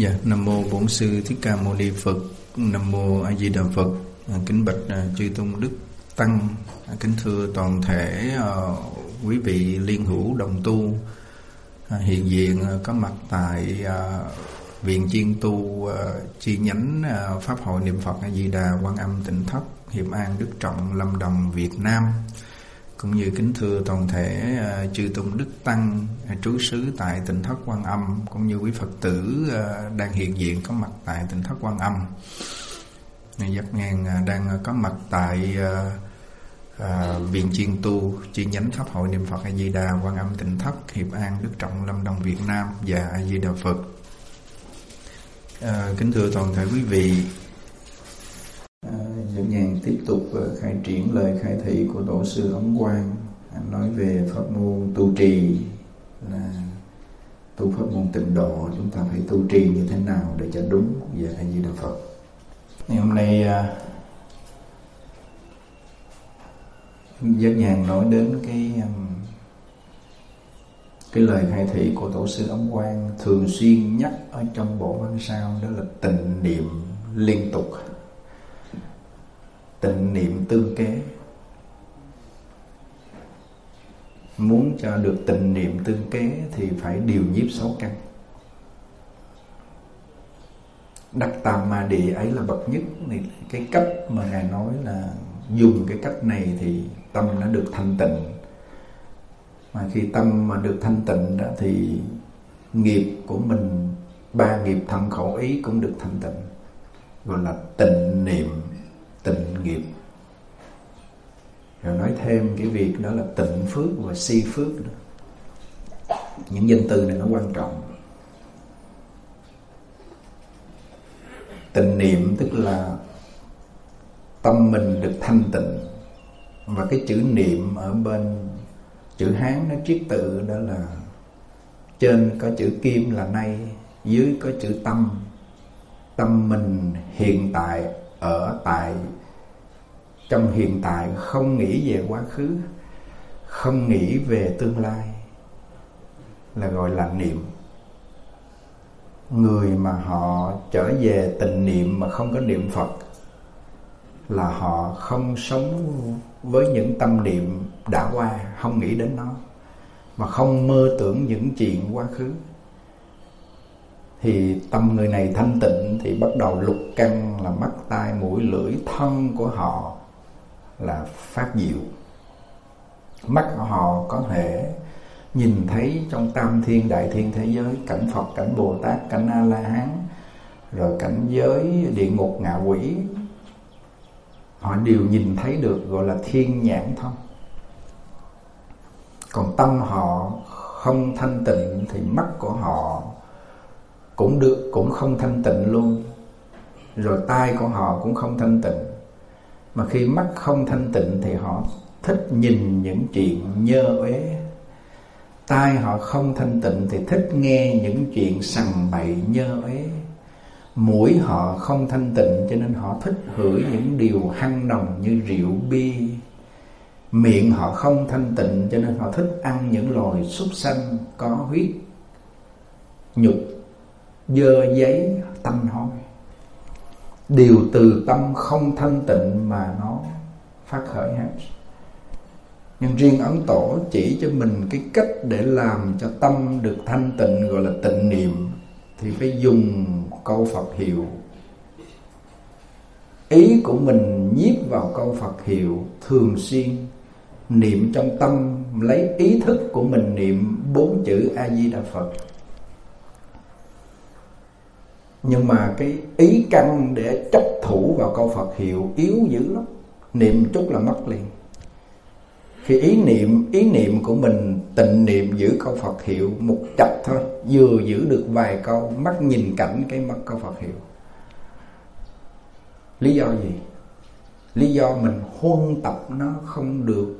Dạ, Nam mô Bổn Sư Thích Ca Mâu Ni Phật. Nam mô A Di Đà Phật. Kính bạch chư tôn đức tăng, kính thưa toàn thể quý vị liên hữu đồng tu hiện diện có mặt tại Viện Chiên Tu chi nhánh Pháp hội Niệm Phật A Di Đà Quan Âm Tỉnh Thất, Hiệp An, Đức Trọng, Lâm Đồng, Việt Nam, cũng như kính thưa toàn thể chư tôn đức tăng trú xứ tại Tỉnh Thất Quan Âm, cũng như quý Phật tử đang hiện diện có mặt tại Tỉnh Thất Quan Âm. Giác Ngàn đang có mặt tại Viện Chiên Tu chi nhánh Pháp hội Niệm Phật A Di Đà Quan Âm Tỉnh Thất, Hiệp An, Đức Trọng, Lâm Đồng, Việt Nam và A Di Đà Phật. Kính thưa toàn thể quý vị, Giác Ngàn tiếp tục khai triển lời khai thị của Tổ sư Ấn Quang, nói về pháp môn tu trì, là tu pháp môn tịnh độ chúng ta phải tu trì như thế nào để cho đúng. Và A Di Đà Phật. Ngày hôm nay Giác Ngàn nói đến cái lời khai thị của Tổ sư Ấn Quang thường xuyên nhắc ở trong bộ văn sao, đó là tịnh niệm liên tục, tịnh niệm tương kế. Muốn cho được tịnh niệm tương kế thì phải điều nhiếp sáu căn. Đắc tam ma địa ấy là bậc nhất. Cái cách mà Ngài nói là dùng cái cách này thì tâm nó được thanh tịnh. Mà khi tâm mà được thanh tịnh đó thì nghiệp của mình, ba nghiệp thân khẩu ý cũng được thanh tịnh, gọi là tịnh niệm tịnh nghiệp. Rồi nói thêm cái việc đó là tịnh phước và si phước nữa. Những danh từ này nó quan trọng. Tịnh niệm tức là tâm mình được thanh tịnh. Và cái chữ niệm ở bên chữ Hán nó triết tự, đó là trên có chữ kim là nay, dưới có chữ tâm. Tâm mình hiện tại ở tại trong hiện tại, không nghĩ về quá khứ, không nghĩ về tương lai, là gọi là niệm. Người mà họ trở về tịnh niệm mà không có niệm Phật là họ không sống với những tâm niệm đã qua, không nghĩ đến nó, mà không mơ tưởng những chuyện quá khứ. Thì tâm người này thanh tịnh thì bắt đầu lục căn là mắt, tai, mũi, lưỡi, thân của họ là phát diệu. Mắt của họ có thể nhìn thấy trong tam thiên đại thiên thế giới, cảnh Phật, cảnh Bồ Tát, cảnh A-la-hán, rồi cảnh giới địa ngục, ngạ quỷ, họ đều nhìn thấy được, gọi là thiên nhãn thông. Còn tâm họ không thanh tịnh thì mắt của họ cũng không thanh tịnh luôn. Rồi tai của họ cũng không thanh tịnh. Mà khi mắt không thanh tịnh thì họ thích nhìn những chuyện nhơ uế. Tai họ không thanh tịnh thì thích nghe những chuyện sằng bậy nhơ uế. Mũi họ không thanh tịnh cho nên họ thích hửi những điều hăng nồng như rượu bia. Miệng họ không thanh tịnh cho nên họ thích ăn những loài súc sanh có huyết, nhục, dơ giấy, tanh hôi. Điều từ tâm không thanh tịnh mà nó phát khởi hết. Nhưng riêng Ấn Tổ chỉ cho mình cái cách để làm cho tâm được thanh tịnh, gọi là tịnh niệm, thì phải dùng câu Phật hiệu. Ý của mình nhiếp vào câu Phật hiệu, thường xuyên niệm trong tâm, lấy ý thức của mình niệm 4 chữ A Di Đà Phật. Nhưng mà cái ý căn để chấp thủ vào câu Phật hiệu yếu dữ lắm. Niệm chút là mất liền. Khi ý niệm của mình tịnh niệm giữ câu Phật hiệu một chập thôi, vừa giữ được vài câu, mắt nhìn cảnh cái mất câu Phật hiệu. Lý do gì? Lý do mình huân tập nó không được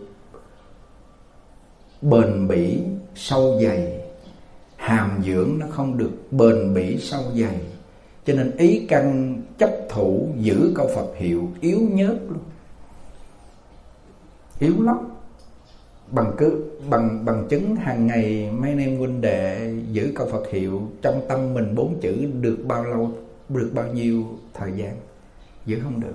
bền bỉ sâu dày, hàm dưỡng nó không được bền bỉ sâu dày, cho nên ý căn chấp thủ giữ câu Phật hiệu yếu nhớt luôn, yếu lắm. bằng chứng hàng ngày mấy anh em huynh đệ giữ câu Phật hiệu trong tâm mình 4 chữ được bao lâu, được bao nhiêu thời gian? Giữ không được.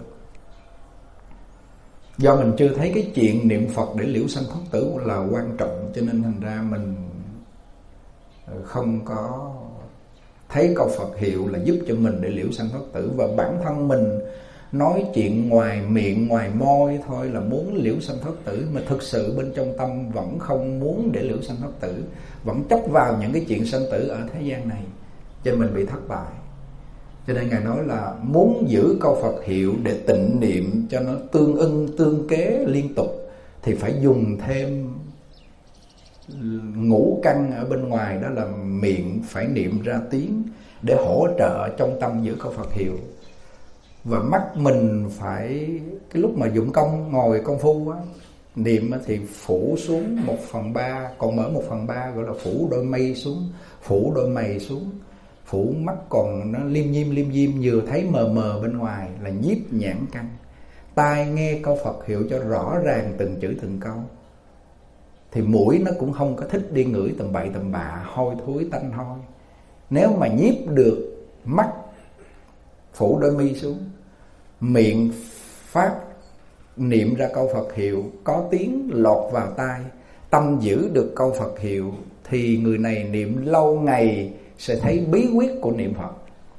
Do mình chưa thấy cái chuyện niệm Phật để liễu sanh thoát tử là quan trọng, cho nên thành ra mình không có thấy câu Phật hiệu là giúp cho mình để liễu sanh thoát tử. Và bản thân mình nói chuyện ngoài miệng, ngoài môi thôi là muốn liễu sanh thoát tử, mà thực sự bên trong tâm vẫn không muốn để liễu sanh thoát tử, vẫn chấp vào những cái chuyện sanh tử ở thế gian này, cho nên mình bị thất bại. Cho nên Ngài nói là muốn giữ câu Phật hiệu để tịnh niệm cho nó tương ưng, tương kế liên tục thì phải dùng thêm ngũ căn ở bên ngoài, đó là miệng phải niệm ra tiếng để hỗ trợ trong tâm giữ câu Phật hiệu. Và mắt mình phải, cái lúc mà dụng công ngồi công phu á, niệm thì phủ xuống 1/3, còn mở 1/3 gọi là phủ đôi mây xuống, phủ đôi mày xuống, phủ mắt còn nó liêm diêm vừa thấy mờ mờ bên ngoài là nhiếp nhãn căn. Tai nghe câu Phật hiệu cho rõ ràng từng chữ từng câu, thì mũi nó cũng không có thích đi ngửi tầm bậy tầm bạ, hôi thối tanh hôi. Nếu mà nhiếp được mắt, phủ đôi mi xuống, miệng phát niệm ra câu Phật hiệu, có tiếng lọt vào tai, tâm giữ được câu Phật hiệu, thì người này niệm lâu ngày sẽ thấy bí quyết của niệm Phật.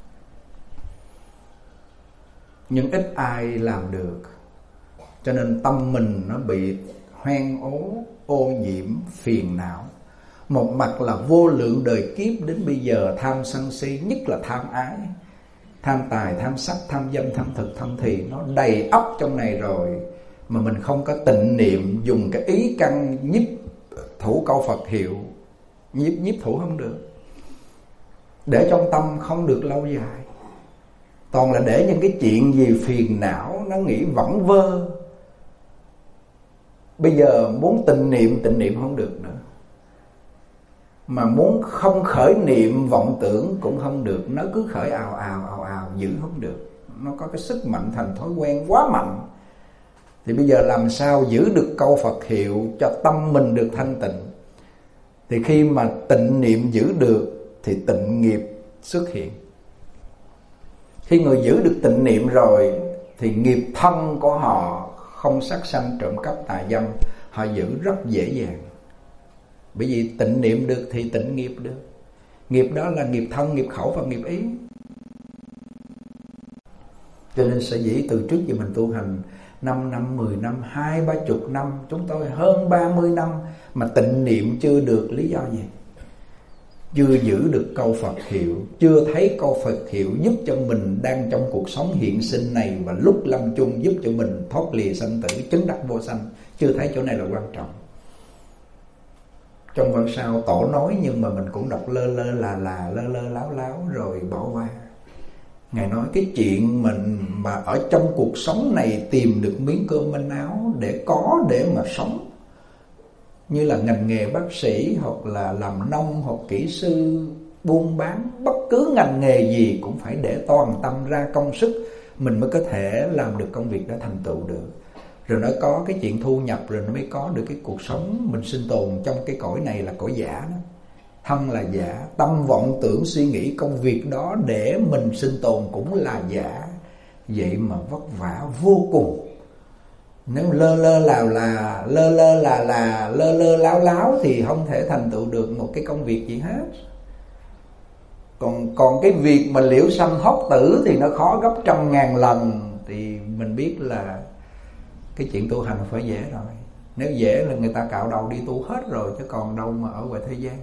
Nhưng ít ai làm được, cho nên tâm mình nó bị hoen ố, ô nhiễm, phiền não. Một mặt là vô lượng đời kiếp đến bây giờ tham sân si, nhất là tham ái, tham tài, tham sắc, tham danh, tham thực, tham thì, nó đầy ắp trong này rồi, mà mình không có tịnh niệm, dùng cái ý căn nhiếp thủ câu Phật hiệu, nhiếp thủ không được, để trong tâm không được lâu dài. Toàn là để những cái chuyện gì phiền não, nó nghĩ vẩn vơ. Bây giờ muốn tịnh niệm không được nữa, mà muốn không khởi niệm vọng tưởng cũng không được, nó cứ khởi ào ào, giữ không được. Nó có cái sức mạnh thành thói quen quá mạnh. Thì bây giờ làm sao giữ được câu Phật hiệu cho tâm mình được thanh tịnh? Thì khi mà tịnh niệm giữ được thì tịnh nghiệp xuất hiện. Khi người giữ được tịnh niệm rồi thì nghiệp thân của họ không sát sanh, trộm cắp, tà dâm, họ giữ rất dễ dàng. Bởi vì tịnh niệm được thì tịnh nghiệp được. Nghiệp đó là nghiệp thân, nghiệp khẩu và nghiệp ý. Cho nên sở dĩ từ trước giờ mình tu hành 5 năm, 10 năm, 20-30 năm, chúng tôi hơn 30 năm mà tịnh niệm chưa được. Lý do gì? Chưa giữ được câu Phật hiệu, chưa thấy câu Phật hiệu giúp cho mình đang trong cuộc sống hiện sinh này, và lúc lâm chung giúp cho mình thoát lìa sanh tử, chứng đắc vô sanh. Chưa thấy chỗ này là quan trọng. Trong văn sao tổ nói nhưng mà mình cũng đọc lơ lơ láo láo rồi bỏ qua. Ngài nói cái chuyện mình mà ở trong cuộc sống này tìm được miếng cơm manh áo để mà sống, như là ngành nghề bác sĩ, hoặc là làm nông, hoặc kỹ sư, buôn bán, bất cứ ngành nghề gì cũng phải để toàn tâm ra công sức, mình mới có thể làm được công việc đó thành tựu được. Rồi nó có cái chuyện thu nhập, rồi nó mới có được cái cuộc sống mình sinh tồn trong cái cõi này là cõi giả đó. Thân là giả, tâm vọng tưởng suy nghĩ công việc đó để mình sinh tồn cũng là giả. Vậy mà vất vả vô cùng. Nếu lơ láo láo thì không thể thành tựu được một cái công việc gì hết. Còn cái việc mà liễu sanh thoát tử thì nó khó gấp trăm ngàn lần. Thì mình biết là cái chuyện tu hành phải dễ rồi. Nếu dễ là người ta cạo đầu đi tu hết rồi, chứ còn đâu mà ở ngoài thế gian.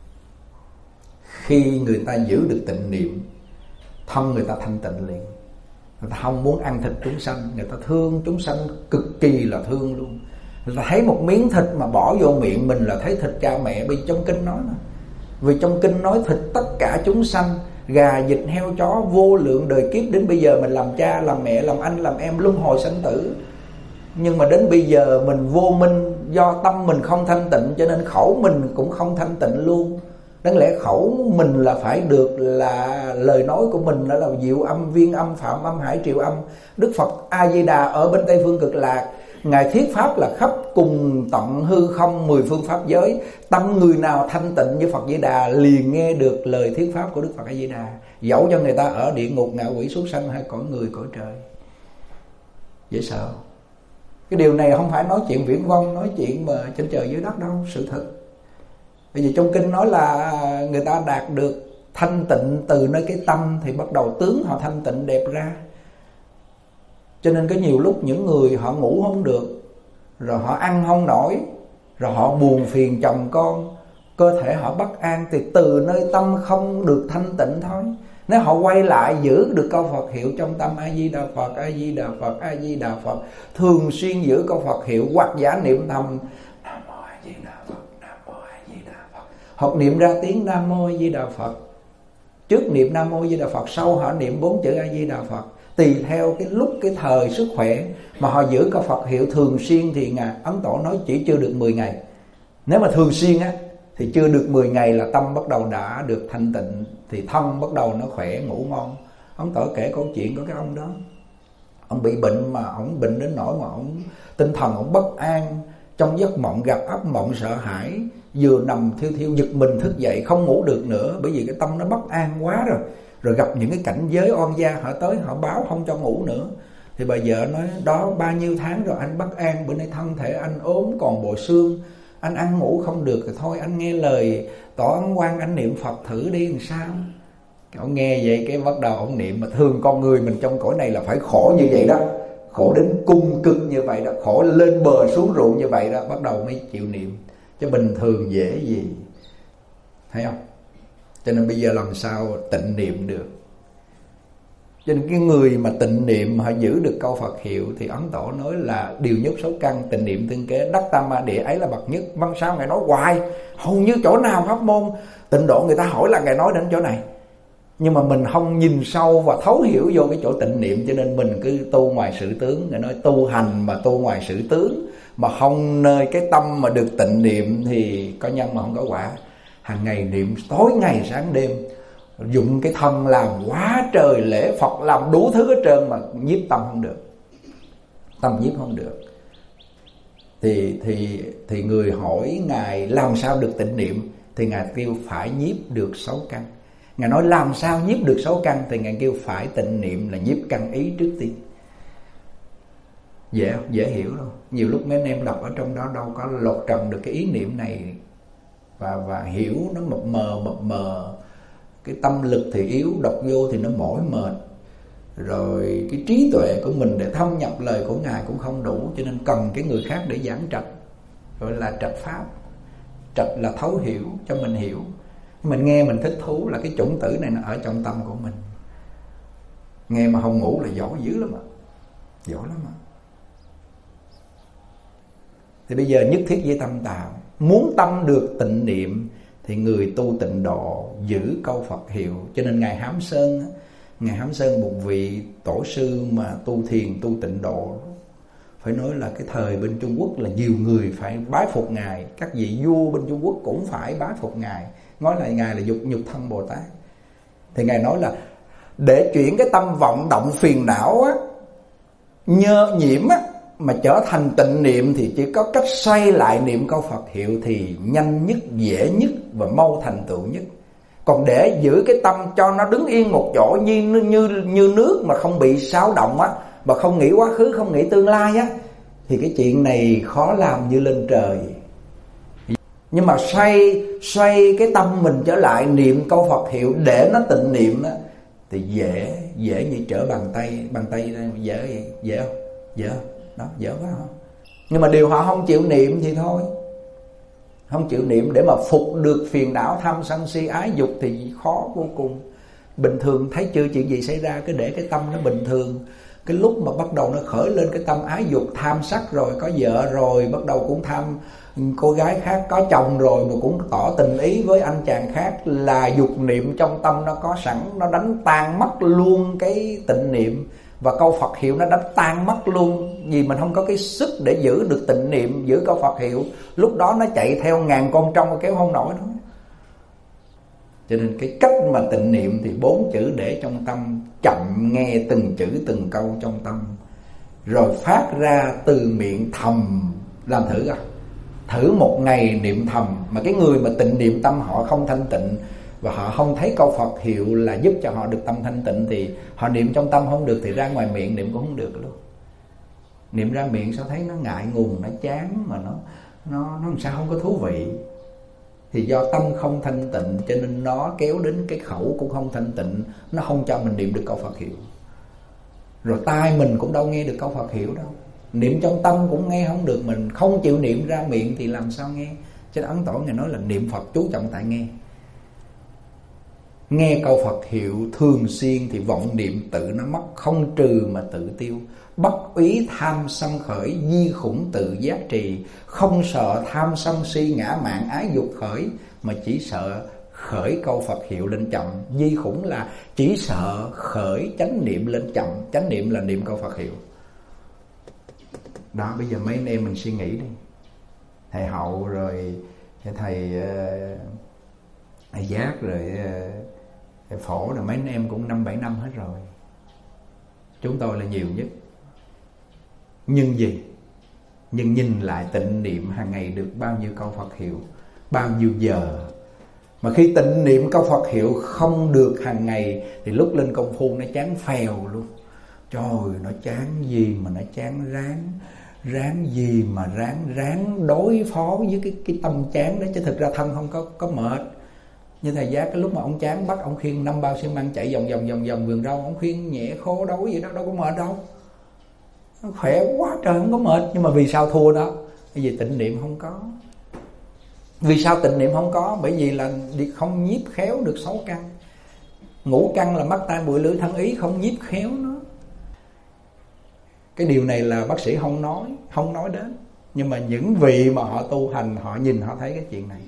Khi người ta giữ được tịnh niệm, thân người ta thanh tịnh liền. Người ta không muốn ăn thịt chúng sanh, người ta thương chúng sanh cực kỳ là thương luôn. Người ta thấy một miếng thịt mà bỏ vô miệng mình là thấy thịt cha mẹ. Vì trong kinh nói mà, vì trong kinh nói thịt tất cả chúng sanh, gà, vịt, heo, chó, vô lượng đời kiếp đến bây giờ mình làm cha, làm mẹ, làm anh, làm em, luân hồi sanh tử. Nhưng mà đến bây giờ mình vô minh, do tâm mình không thanh tịnh cho nên khẩu mình cũng không thanh tịnh luôn. Đáng lẽ khẩu mình là phải được là lời nói của mình là diệu âm, viên âm, phạm âm, hải triều âm. Đức Phật A Di Đà ở bên Tây Phương Cực Lạc Ngài thuyết pháp là khắp cùng tận hư không 10 phương pháp giới. Tâm người nào thanh tịnh như Phật Di Đà liền nghe được lời thuyết pháp của Đức Phật A Di Đà, dẫu cho người ta ở địa ngục, ngạ quỷ, súc sanh hay cõi người, cõi trời. Dễ sợ. Cái điều này không phải nói chuyện viển vông, nói chuyện mà trên trời dưới đất đâu, sự thật. Bởi vì trong kinh nói là người ta đạt được thanh tịnh từ nơi cái tâm thì bắt đầu tướng họ thanh tịnh đẹp ra. Cho nên có nhiều lúc những người họ ngủ không được, rồi họ ăn không nổi, rồi họ buồn phiền chồng con, cơ thể họ bất an, thì từ nơi tâm không được thanh tịnh thôi. Nếu họ quay lại giữ được câu Phật hiệu trong tâm, A Di Đà Phật, A Di Đà Phật, A Di Đà Phật, thường xuyên giữ câu Phật hiệu hoặc giả niệm thầm Nam Mô A Di Đà Phật, Nam Mô A Di Đà Phật, hoặc niệm ra tiếng Nam Mô A Di Đà Phật. Trước niệm Nam Mô A Di Đà Phật, sau họ niệm 4 chữ A Di Đà Phật, tùy theo cái lúc, cái thời, sức khỏe mà họ giữ câu Phật hiệu thường xuyên. Thì Ngài Ấn Tổ nói chỉ chưa được 10 ngày. Nếu mà thường xuyên á thì chưa được 10 ngày là tâm bắt đầu đã được thanh tịnh, thì thân bắt đầu nó khỏe, ngủ ngon. Ấn Tổ kể câu chuyện có cái ông đó, ông bị bệnh mà ông bệnh đến nỗi mà ông tinh thần ông bất an, trong giấc mộng gặp ác mộng sợ hãi, vừa nằm thiêu thiêu giật mình thức dậy không ngủ được nữa, bởi vì cái tâm nó bất an quá rồi. Rồi gặp những cái cảnh giới oan gia, họ tới họ báo không cho ngủ nữa. Thì bà vợ nói đó, bao nhiêu tháng rồi anh bất an, bữa nay thân thể anh ốm còn bộ xương, anh ăn ngủ không được, thì thôi anh nghe lời Tổ Ấn Quang, anh niệm Phật thử đi làm sao. Ông nghe vậy cái bắt đầu ông niệm. Mà thường con người mình trong cõi này là phải khổ như vậy đó, khổ đến cung cực như vậy đó, khổ lên bờ xuống ruộng như vậy đó, bắt đầu mới chịu niệm. Chứ bình thường dễ gì, thấy không? Cho nên bây giờ làm sao tịnh niệm được. Cho nên cái người mà tịnh niệm họ giữ được câu Phật hiệu thì Ấn Tổ nói là điều nhất sáu căn, tịnh niệm tương kế, đắc tam ma địa ấy là bậc nhất. Văn sao Ngài nói hoài, hầu như chỗ nào pháp môn tịnh độ người ta hỏi là Ngài nói đến chỗ này. Nhưng mà mình không nhìn sâu và thấu hiểu vô cái chỗ tịnh niệm, cho nên mình cứ tu ngoài sự tướng. Ngài nói tu hành mà tu ngoài sự tướng, mà không nơi cái tâm mà được tịnh niệm thì có nhân mà không có quả. Hàng ngày niệm tối ngày sáng đêm, dụng cái thân làm quá trời lễ Phật, làm đủ thứ hết trơn mà nhiếp tâm không được, tâm nhiếp không được. Thì người hỏi Ngài làm sao được tịnh niệm, thì Ngài kêu phải nhiếp được 6 căn. Ngài nói làm sao nhiếp được 6 căn, thì Ngài kêu phải tịnh niệm là nhiếp căn ý trước tiên. Dễ không? Dễ hiểu đâu. Nhiều lúc mấy anh em đọc ở trong đó đâu có lột trần được cái ý niệm này, và hiểu nó mập mờ. Cái tâm lực thì yếu, đọc vô thì nó mỏi mệt. Rồi cái trí tuệ của mình để thâm nhập lời của Ngài cũng không đủ, cho nên cần cái người khác để giảng trạch, gọi là trạch pháp. Trạch là thấu hiểu cho mình hiểu. Mình nghe mình thích thú là cái chủng tử này nó ở trong tâm của mình. Nghe mà không ngủ là giỏi dữ lắm ạ, giỏi lắm ạ. Thì bây giờ nhất thiết với tâm tạo, muốn tâm được tịnh niệm thì người tu tịnh độ giữ câu Phật hiệu. Cho nên Ngài Hám Sơn một vị tổ sư mà tu thiền, tu tịnh độ, phải nói là cái thời bên Trung Quốc là nhiều người phải bái phục Ngài. Các vị vua bên Trung Quốc cũng phải bái phục Ngài, nói là Ngài là nhục thân Bồ Tát. Thì Ngài nói là để chuyển cái tâm vọng động phiền não á, nhơ nhiễm á, mà trở thành tịnh niệm thì chỉ có cách xoay lại niệm câu Phật hiệu thì nhanh nhất, dễ nhất và mau thành tựu nhất. Còn để giữ cái tâm cho nó đứng yên một chỗ như nước mà không bị xáo động á, mà không nghĩ quá khứ, không nghĩ tương lai á, thì cái chuyện này khó làm như lên trời. Nhưng mà xoay cái tâm mình trở lại niệm câu Phật hiệu để nó tịnh niệm á, thì dễ như trở bàn tay dễ không? Đó, dễ quá không? Nhưng mà điều họ không chịu niệm thì thôi. Không chịu niệm để mà phục được phiền não tham sân si ái dục thì khó vô cùng. Bình thường thấy chưa chuyện gì xảy ra, cứ để cái tâm nó bình thường. Cái lúc mà bắt đầu nó khởi lên cái tâm ái dục, tham sắc rồi, có vợ rồi, bắt đầu cũng tham cô gái khác, có chồng rồi mà cũng tỏ tình ý với anh chàng khác, là dục niệm trong tâm nó có sẵn, nó đánh tan mất luôn cái tịnh niệm. Và câu Phật hiệu nó đánh tan mất luôn. Vì mình không có cái sức để giữ được tịnh niệm, giữ câu Phật hiệu, lúc đó nó chạy theo ngàn con trông kéo không nổi nữa. Cho nên cái cách mà tịnh niệm thì 4 chữ để trong tâm, chậm nghe từng chữ từng câu trong tâm. rồi phát ra từ miệng thầm. Làm thử coi, thử một ngày niệm thầm mà cái người mà tịnh niệm tâm họ không thanh tịnh và họ không thấy câu Phật hiệu là giúp cho họ được tâm thanh tịnh, thì họ niệm trong tâm không được thì ra ngoài miệng niệm cũng không được luôn. Niệm ra miệng sao thấy nó ngại ngùng, nó chán, mà nó làm sao không có thú vị. Thì do tâm không thanh tịnh cho nên nó kéo đến cái khẩu cũng không thanh tịnh, nó không cho mình niệm được câu Phật hiệu. Rồi tai mình cũng đâu nghe được câu Phật hiệu đâu, niệm trong tâm cũng nghe không được, mình không chịu niệm ra miệng thì làm sao nghe. Cho nên Ấn Tổ Ngài nói là niệm Phật chú trọng tại nghe. Nghe câu Phật hiệu thường xuyên thì vọng niệm tự nó mất, không trừ mà tự tiêu. Bất úy tham sân khởi, di khủng tự giác trì. Không sợ tham sân si ngã mạn ái dục khởi, mà chỉ sợ khởi câu Phật hiệu lên chậm. Di khủng là chỉ sợ khởi chánh niệm lên chậm. Chánh niệm là niệm câu Phật hiệu. Đó, bây giờ mấy anh em mình suy nghĩ đi. Thầy Hậu rồi thầy Giác rồi thầy Phổ rồi mấy anh em cũng 5-7 năm hết rồi. Chúng tôi là nhiều nhất. Nhưng gì? Nhưng nhìn lại tịnh niệm hàng ngày được bao nhiêu câu Phật hiệu, bao nhiêu giờ. Mà khi tịnh niệm câu Phật hiệu không được hàng ngày thì lúc lên công phu nó chán phèo luôn. Trời, nó chán gì mà nó chán, ráng gì mà ráng đối phó với cái tâm chán đó, chứ thực ra thân không có mệt. Như thầy Giác, cái lúc mà ông chán bắt ông khiêng 5 bao xi măng chạy vòng vườn rau, ông khiêng nhẹ khô đói vậy đó, đâu có mệt đâu. Nó khỏe quá trời, không có mệt. Nhưng mà vì sao thua đó? Bởi vì tịnh niệm không có. Vì sao tịnh niệm không có? Bởi vì là không nhiếp khéo được 6 căn. Ngũ căn là mắt tai mũi lưỡi thân ý, không nhiếp khéo nó. Cái điều này là bác sĩ không nói đến. Nhưng mà những vị mà họ tu hành, họ nhìn họ thấy cái chuyện này.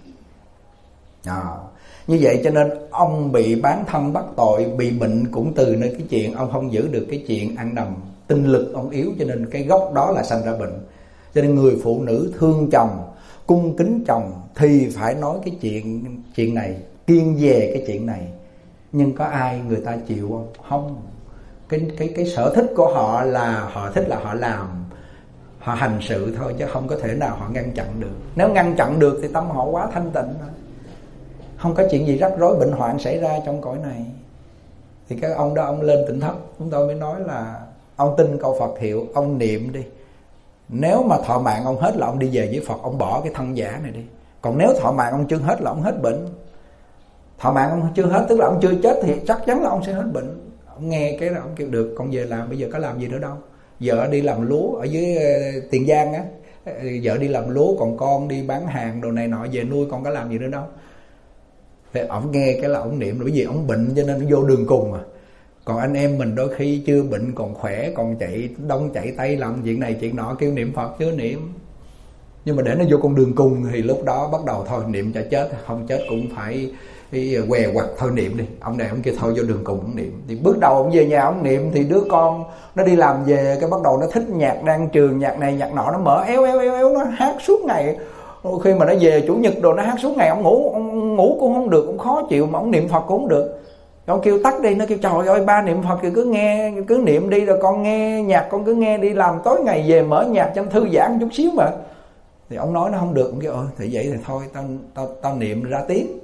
Như vậy cho nên ông bị bán thân bắt tội, bị bệnh cũng từ nơi cái chuyện ông không giữ được cái chuyện ăn nằm. Tinh lực ông yếu, cho nên cái gốc đó là sanh ra bệnh. Cho nên người phụ nữ thương chồng, cung kính chồng thì phải nói cái chuyện này, kiêng về cái chuyện này. Nhưng có ai người ta chịu không? Không. Cái sở thích của họ là họ thích là họ làm, họ hành sự thôi, chứ không có thể nào họ ngăn chặn được. Nếu ngăn chặn được thì tâm họ quá thanh tịnh rồi, không có chuyện gì rắc rối bệnh hoạn xảy ra trong cõi này. Thì cái ông đó ông lên Tỉnh Thất, chúng tôi mới nói là ông tin câu Phật hiệu, ông niệm đi. Nếu mà thọ mạng ông hết là ông đi về với Phật, ông bỏ cái thân giả này đi. Còn nếu thọ mạng ông chưa hết là ông hết bệnh. Thọ mạng ông chưa hết tức là ông chưa chết thì chắc chắn là ông sẽ hết bệnh. Ông nghe cái đó ông kêu được, con về làm, bây giờ có làm gì nữa đâu. Vợ đi làm lúa ở dưới Tiền Giang á, vợ đi làm lúa, còn con đi bán hàng đồ này nọ về nuôi, con có làm gì nữa đâu. Thì ổng nghe cái là ổng niệm, bởi vì ổng bệnh cho nên vô đường cùng mà. Còn anh em mình đôi khi chưa bệnh còn khỏe, còn chạy đông chạy tây làm chuyện này chuyện nọ, kêu niệm Phật chưa niệm. Nhưng mà để nó vô con đường cùng thì lúc đó bắt đầu thôi niệm cho chết, không chết cũng phải què quặt thôi niệm đi. Ông này ông kia thôi vô đường cùng ông niệm. Thì bước đầu ông về nhà ông niệm thì đứa con nó đi làm về, cái bắt đầu nó thích nhạc đang trường, nhạc này nhạc nọ, nó mở éo nó hát suốt ngày. Khi mà nó về chủ nhật đồ nó hát suốt ngày, ông ngủ cũng không được, ông khó chịu, mà ông niệm Phật cũng không được. Ông kêu tắt đi, nó kêu trời ơi ba niệm Phật thì cứ niệm đi, rồi con nghe nhạc con cứ nghe đi, làm tối ngày về mở nhạc cho thư giãn chút xíu mà. Thì ông nói nó không được, ông kêu thì vậy thì thôi tao niệm ra tiếng.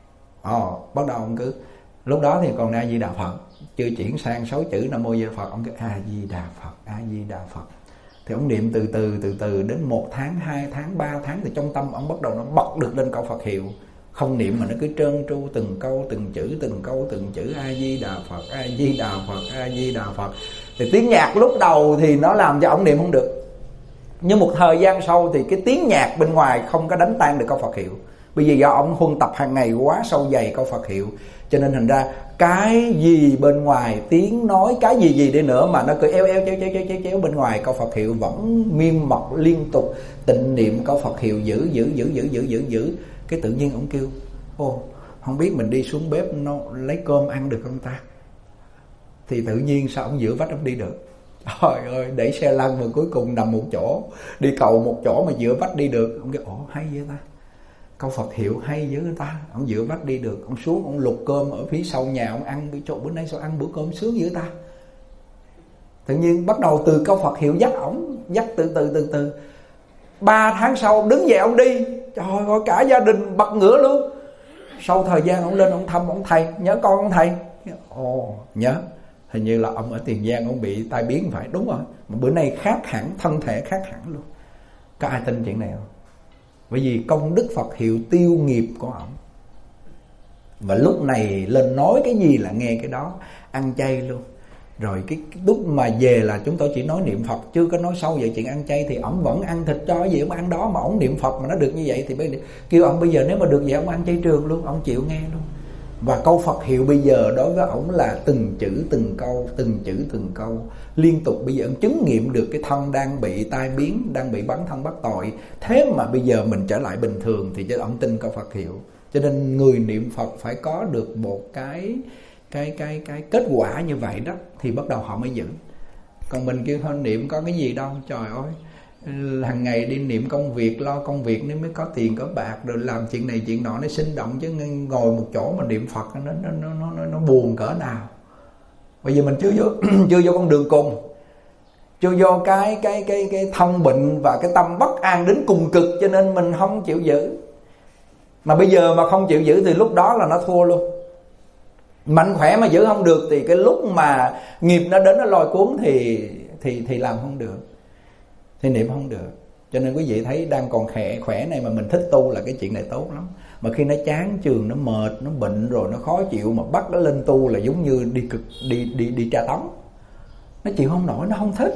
Bắt đầu ông cứ lúc đó thì còn A Di Đà Phật, chưa chuyển sang 6 chữ Nam Mô Di Đà Phật, ông cứ A Di Đà Phật, A Di Đà Phật. Thì ông niệm từ từ đến 1 tháng, 2 tháng, 3 tháng thì trong tâm ông bắt đầu nó bật được lên câu Phật hiệu. Không niệm mà nó cứ trơn tru từng câu từng chữ A Di Đà Phật, A Di Đà Phật, A Di Đà Phật. Thì tiếng nhạc lúc đầu thì nó làm cho ông niệm không được. Nhưng một thời gian sau thì cái tiếng nhạc bên ngoài không có đánh tan được câu Phật hiệu. Bởi vì do ông huân tập hàng ngày quá sâu dày câu Phật hiệu, cho nên thành ra cái gì bên ngoài tiếng nói cái gì đi nữa mà nó cứ eo chéo bên ngoài, câu Phật hiệu vẫn miên mật liên tục tịnh niệm câu Phật hiệu giữ. Cái tự nhiên ông kêu không biết mình đi xuống bếp nó lấy cơm ăn được không ta. Thì tự nhiên sao ông giữa vách ông đi được. Trời ơi, đẩy xe lăn mà cuối cùng nằm một chỗ, đi cầu một chỗ mà giữa vách đi được. Ông kêu hay vậy ta, câu Phật hiệu hay dữ người ta. Ông giữa vách đi được, ông xuống ông lục cơm ở phía sau nhà ông ăn. Cái chỗ bữa nay sao ăn bữa cơm sướng dữ ta. Tự nhiên bắt đầu từ câu Phật hiệu dắt ổng, dắt từ 3 tháng sau đứng dậy ông đi. Trời ơi, cả gia đình bật ngửa luôn. Sau thời gian ông lên ông thăm ông thầy, nhớ con ông thầy. Ồ, nhớ. Hình như là ông ở Tiền Giang ông bị tai biến phải, đúng rồi. Mà bữa nay khác hẳn, thân thể khác hẳn luôn. Có ai tin chuyện này không? Bởi vì công đức Phật hiệu tiêu nghiệp của ông. Và lúc này lên nói cái gì là nghe cái đó, ăn chay luôn. Rồi cái lúc mà về là chúng tôi chỉ nói niệm Phật, chưa có nói sâu về chuyện ăn chay. Thì ổng vẫn ăn thịt cho cái gì ổng ăn đó, mà ổng niệm Phật mà nó được như vậy. Thì kêu ổng bây giờ nếu mà được vậy ổng ăn chay trường luôn, ổng chịu nghe luôn. Và câu Phật hiệu bây giờ đối với ổng là từng chữ từng câu, từng chữ từng câu liên tục. Bây giờ ổng chứng nghiệm được cái thân đang bị tai biến, đang bị bắn thân bắt tội. Thế mà bây giờ mình trở lại bình thường thì cho ổng tin câu Phật hiệu. Cho nên người niệm Phật phải có được một cái kết quả như vậy đó thì bắt đầu họ mới giữ. Còn mình kêu thôi niệm có cái gì đâu, trời ơi, hàng ngày đi niệm công việc, lo công việc nên mới có tiền có bạc, rồi làm chuyện này chuyện nọ nó sinh động. Chứ ngồi một chỗ mà niệm Phật nó buồn cỡ nào. Bây giờ mình chưa vô con đường cùng, chưa vô cái thân bệnh và cái tâm bất an đến cùng cực, cho nên mình không chịu giữ. Mà bây giờ mà không chịu giữ thì lúc đó là nó thua luôn. Mạnh khỏe mà giữ không được thì cái lúc mà nghiệp nó đến nó lôi cuốn thì làm không được, thì niệm không được. Cho nên quý vị thấy đang còn khỏe này mà mình thích tu là cái chuyện này tốt lắm. Mà khi nó chán chường, nó mệt, nó bệnh rồi nó khó chịu mà bắt nó lên tu là giống như đi tra tấn. Nó chịu không nổi, nó không thích.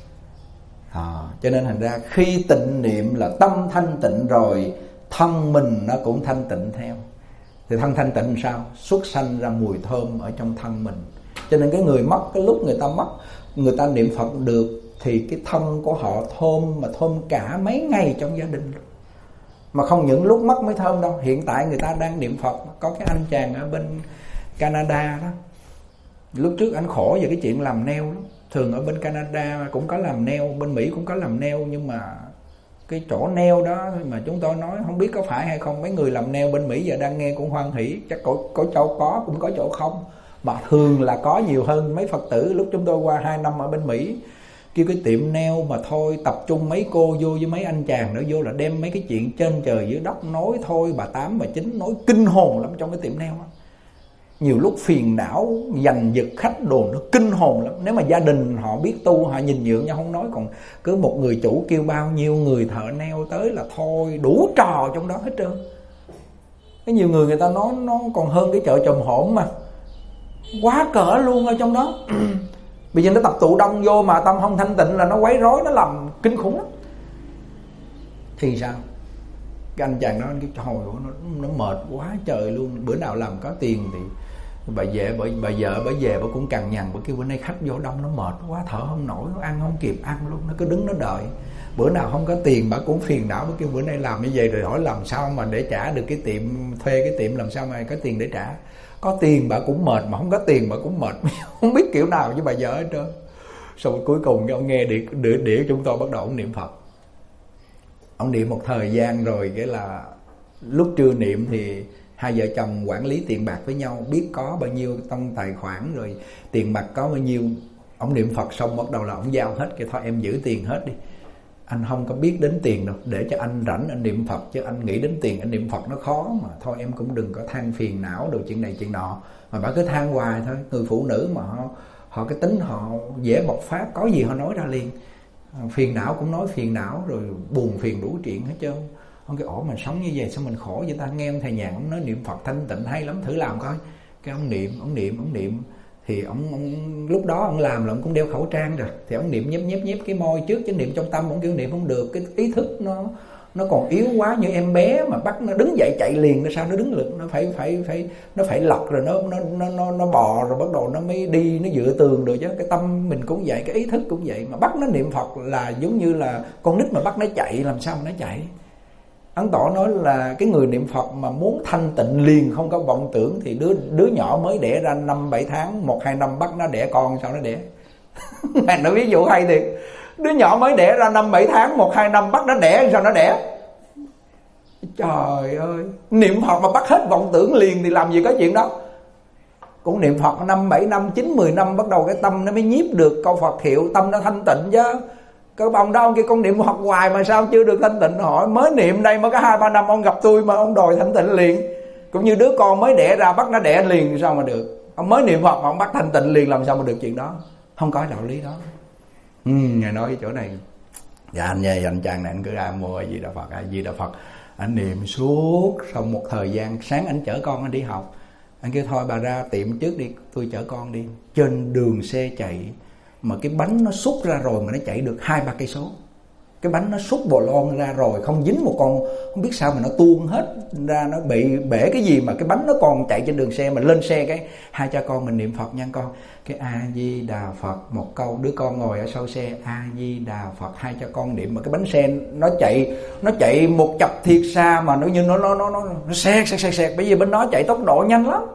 Cho nên thành ra khi tịnh niệm là tâm thanh tịnh rồi, thân mình nó cũng thanh tịnh theo. Thì thân thanh tịnh sao? Xuất sanh ra mùi thơm ở trong thân mình. Cho nên cái người mất, cái lúc người ta mất, người ta niệm Phật được thì cái thân của họ thơm, mà thơm cả mấy ngày trong gia đình luôn. Mà không những lúc mất mới thơm đâu. Hiện tại người ta đang niệm Phật. Có cái anh chàng ở bên Canada đó, lúc trước anh khổ về cái chuyện làm nail lắm. Thường ở bên Canada cũng có làm nail, bên Mỹ cũng có làm nail, nhưng mà cái chỗ nail đó mà chúng tôi nói không biết có phải hay không. Mấy người làm nail bên Mỹ giờ đang nghe cũng hoan hỷ. Chắc có chỗ có, cũng có chỗ không. Mà thường là có nhiều hơn. Mấy Phật tử lúc chúng tôi qua 2 năm ở bên Mỹ, kêu cái tiệm nail mà thôi tập trung mấy cô vô với mấy anh chàng nữa vô là đem mấy cái chuyện trên trời dưới đất nói thôi. Bà Tám bà Chín nói kinh hồn lắm trong cái tiệm nail đó. Nhiều lúc phiền não, giành giật khách đồ nó kinh hồn lắm. Nếu mà gia đình họ biết tu, họ nhìn nhượng nhau không nói. Còn cứ một người chủ kêu bao nhiêu người thợ nail tới là thôi, đủ trò trong đó hết trơn. Cái nhiều người ta nói nó còn hơn cái chợ Chùm Hổm mà. Quá cỡ luôn ở trong đó. Bây giờ nó tập tụ đông vô mà tâm không thanh tịnh là nó quấy rối, nó làm kinh khủng lắm. Thì sao? Cái anh chàng đó anh kêu trời ơi, nó mệt quá trời luôn. Bữa nào làm có tiền thì bà vợ bà về bà cũng cằn nhằn. Bà kêu bữa nay khách vô đông nó mệt quá, thở không nổi, nó ăn không kịp ăn luôn. Nó cứ đứng nó đợi. Bữa nào không có tiền bà cũng phiền não. Bà kêu bữa nay làm như vậy rồi hỏi làm sao mà để trả được cái tiệm, thuê cái tiệm làm sao mà có tiền để trả. Có tiền bà cũng mệt, mà không có tiền bà cũng mệt. Không biết kiểu nào với bà vợ hết trơn. Xong cuối cùng ông nghe đĩa chúng tôi bắt đầu ông niệm Phật. Ông niệm một thời gian rồi cái là lúc trưa niệm thì hai vợ chồng quản lý tiền bạc với nhau, biết có bao nhiêu trong tài khoản rồi tiền mặt có bao nhiêu. Ông niệm Phật xong bắt đầu là ông giao hết, cái thôi em giữ tiền hết đi, anh không có biết đến tiền đâu, để cho anh rảnh anh niệm Phật, chứ anh nghĩ đến tiền anh niệm Phật nó khó mà. Thôi em cũng đừng có than phiền não đồ chuyện này chuyện nọ. Mà bà cứ than hoài thôi. Người phụ nữ mà họ cái tính họ dễ bộc phát, có gì họ nói ra liền. Phiền não cũng nói phiền não, rồi buồn phiền đủ chuyện hết trơn. Ông cái ổ mình sống như vậy sao mình khổ vậy ta. Nghe ông thầy nhàn ông nói niệm Phật thanh tịnh hay lắm, thử làm coi. Cái ông niệm thì ông lúc đó ông làm là ông cũng đeo khẩu trang rồi, thì ông niệm nhép cái môi trước, chứ niệm trong tâm ông kêu niệm không được. Cái ý thức nó còn yếu quá, như em bé mà bắt nó đứng dậy chạy liền, nó sao nó đứng được. Nó phải lật rồi nó bò rồi bắt đầu nó mới đi, nó dựa tường rồi chứ. Cái tâm mình cũng vậy, cái ý thức cũng vậy. Mà bắt nó niệm Phật là giống như là con nít mà bắt nó chạy, làm sao mà nó chạy. Ấn Tổ nói là cái người niệm Phật mà muốn thanh tịnh liền, không có vọng tưởng, thì đứa nhỏ mới đẻ ra 5-7 tháng, 1-2 năm bắt nó đẻ con, sao nó đẻ. Ngài nói ví dụ hay thiệt. Đứa nhỏ mới đẻ ra 5-7 tháng, 1-2 năm bắt nó đẻ, sao nó đẻ. Trời ơi, niệm Phật mà bắt hết vọng tưởng liền thì làm gì có chuyện đó. cũng niệm Phật 5, 7 năm, 9, 10 năm bắt đầu cái tâm nó mới nhiếp được câu Phật hiệu, tâm nó thanh tịnh chứ. Cái ông đó ông kia con niệm Phật hoài mà sao chưa được thanh tịnh? Hỏi mới niệm đây mới có 2, 3 năm ông gặp tôi mà ông đòi thanh tịnh liền. Cũng như đứa con mới đẻ ra bắt nó đẻ liền sao mà được. Ông mới niệm Phật mà ông bắt thanh tịnh liền làm sao mà được chuyện đó. Không có đạo lý đó. Ngài nói cái chỗ này. Dạ anh về anh chàng này anh cứ ra mua A Di Đà Phật, A Di Đà Phật. Anh niệm suốt, sau một thời gian sáng anh chở con anh đi học. Anh kêu thôi bà ra tiệm trước đi, tôi chở con đi. Trên đường xe chạy mà cái bánh nó xúc ra rồi mà nó chạy được 2-3 cây số. Cái bánh nó xúc bò lon ra rồi, không dính một con, không biết sao mà nó tuôn hết ra, nó bị bể cái gì mà cái bánh nó còn chạy trên đường xe. Mà lên xe cái hai cha con mình niệm Phật nha con. Cái A Di Đà Phật một câu, đứa con ngồi ở sau xe A Di Đà Phật, hai cha con niệm. Mà cái bánh xe nó chạy một chập thiệt xa mà nó như nó xẹt. Bây giờ bên đó chạy tốc độ nhanh lắm,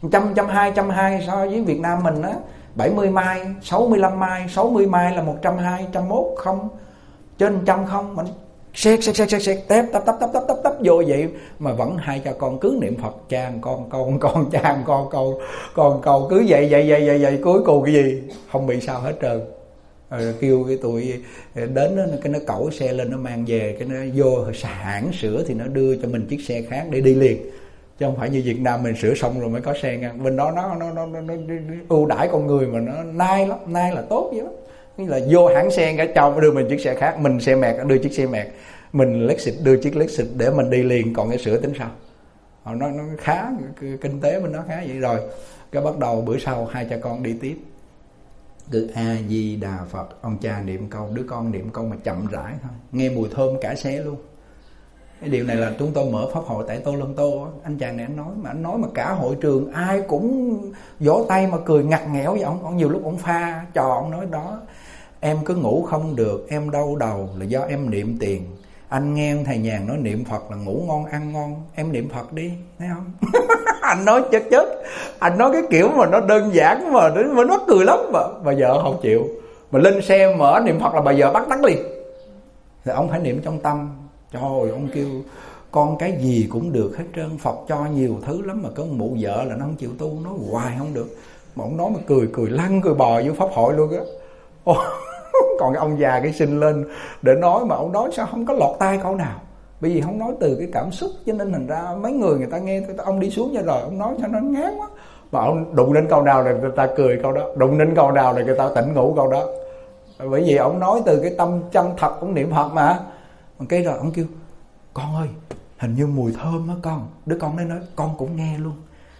120 so với Việt Nam mình á, 70 mai, 65 mai, 60 mai là 120, 101 không, trên 100 không, mình xẹt tép tấp vô vậy mà vẫn hai cha con cứ niệm Phật, cha con cha con cứ vậy cuối cùng cái gì không bị sao hết trơn. Rồi kêu cái tụi đến cái nó cẩu xe lên nó mang về, cái nó vô hãng sửa thì nó đưa cho mình chiếc xe khác để đi liền, chứ không phải như Việt Nam mình sửa xong rồi mới có xe nha. Bên đó nó ưu đãi con người mà nó nai lắm, nai là tốt vậy đó. Như là vô hãng xe cả chồng đưa mình chiếc xe khác, mình xe mẹt đưa chiếc xe mẹt, mình Lexus đưa chiếc Lexus để mình đi liền, còn cái sửa tính sau. Nó khá, kinh tế bên đó khá vậy. Rồi cái bắt đầu bữa sau hai cha con đi tiếp, cứ A Di Đà Phật, ông cha niệm câu, đứa con niệm câu mà chậm rãi thôi, nghe mùi thơm cả xe luôn. Cái điều này là chúng tôi mở pháp hội tại Tô Lân Tô, anh chàng này anh nói mà cả hội trường ai cũng vỗ tay mà cười ngặt nghẽo với ông nhiều lúc ông pha trò, ông nói đó em cứ ngủ không được, em đau đầu là do em niệm tiền. Anh nghe thầy Nhàn nói niệm Phật là ngủ ngon ăn ngon, em niệm Phật đi, thấy không? Anh nói chết, anh nói cái kiểu mà nó đơn giản mà nó cười lắm mà bà vợ không chịu. Mà lên xe mở niệm Phật là bà vợ bắt tắt liền. Thì ông phải niệm trong tâm. Trời ơi, ông kêu con cái gì cũng được hết trơn, Phật cho nhiều thứ lắm mà có mụ vợ là nó không chịu tu, nó hoài không được. Mà ông nói mà cười lăn cười bò vô pháp hội luôn á. Còn cái ông già cái xin lên để nói mà ông nói sao không có lọt tai câu nào, bởi vì không nói từ cái cảm xúc, cho nên thành ra mấy người ta nghe ông đi xuống cho rồi ông nói cho nó ngán quá. Mà ông đụng đến câu nào là người ta cười câu đó, đụng đến câu nào là người ta tỉnh ngủ câu đó, bởi vì ông nói từ cái tâm chân thật, ông niệm Phật mà. Cái rồi ông kêu con ơi hình như mùi thơm á con, đứa con đấy nói con cũng nghe luôn.